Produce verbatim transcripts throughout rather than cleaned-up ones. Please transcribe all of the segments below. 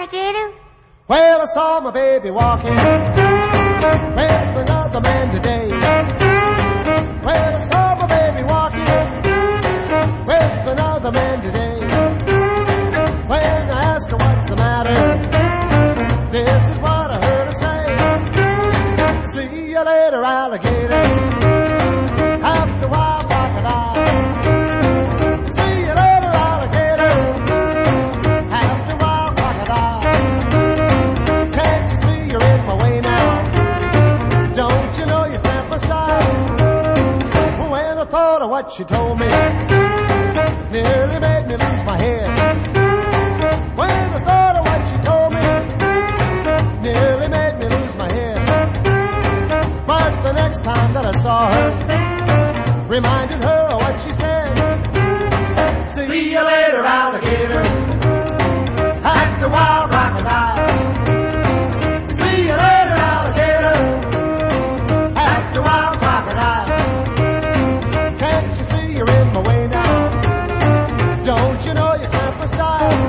alligator? Well, I saw my baby walking with another man today. Well, I saw my baby walking with another man today. When I asked her what's the matter, this is what I heard her say. See you later, alligator. After a while, crocodile. See you later, alligator. After a while, crocodile. Can't you see you're in my way now? Don't you know you can't my style? When I thought of what she told me, nearly made me lose my head. When I thought of what she told me, nearly made me lose my head. But the next time that I saw her, reminded her of what she said. See you later, alligator. Act the wild crocodile. See you later, alligator. Act the wild crocodile. Can't you see you're in my way now? Don't you know you can't my style?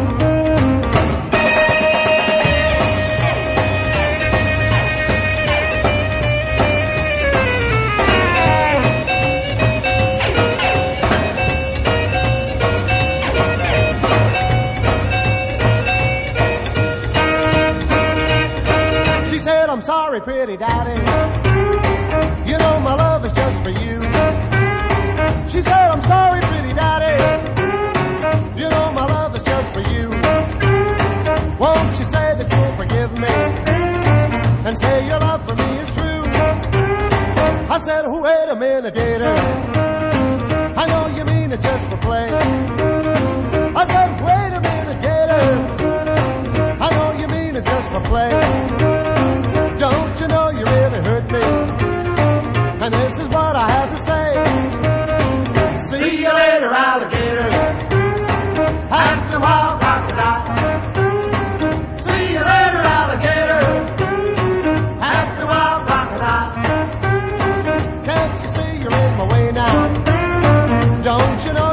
I'm sorry, pretty daddy. You know my love is just for you. She said, I'm sorry, pretty daddy. You know my love is just for you. Won't you say that you'll forgive me and say your love for me is true? I said, oh, wait a minute, gator. I know you mean it just for play. I said, wait a minute, gator. I know you mean it just for play. Don't you know you really hurt me? And this is what I have to say. See you later, alligator. After a while, crocodile. See you later, alligator. After a while, crocodile. Can't you see you're in my way now? Don't you know